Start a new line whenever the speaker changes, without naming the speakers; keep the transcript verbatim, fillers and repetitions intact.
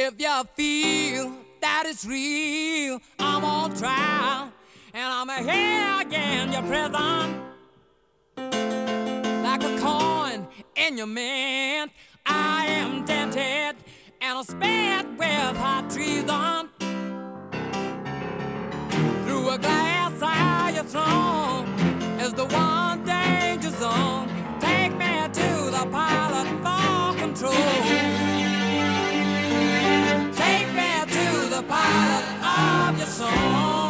If you feel that it's real, I'm on trial, and I'm here again, your prison. Like a coin in your mint, I am dented and I'm spared with hot treason. Through a glass eye your throne is the one danger zone. Take me to the pilot for control. Take me to the pilot of your soul.